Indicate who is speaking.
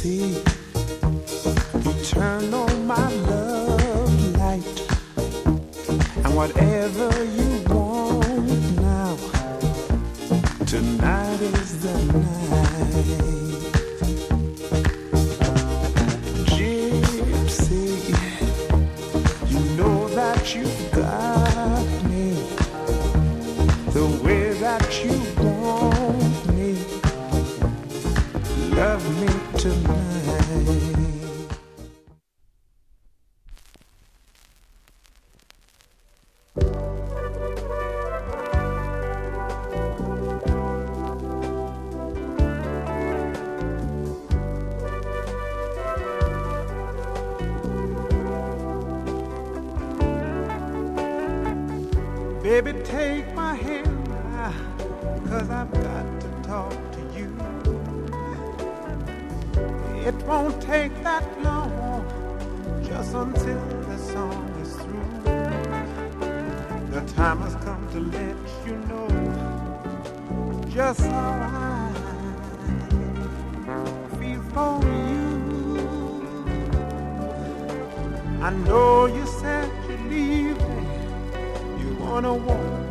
Speaker 1: gypsy, you turn on my love light, and whatever you want now, tonight is the night. Gypsy, you know that you got me the way that you want me. Love me tonight. Baby, take my hand now, 'cause I've got to talk to you. It won't take that long, just until the song is through. The time has come to let you know just how I feel for you. I know you said you'd leave me, you wanna walk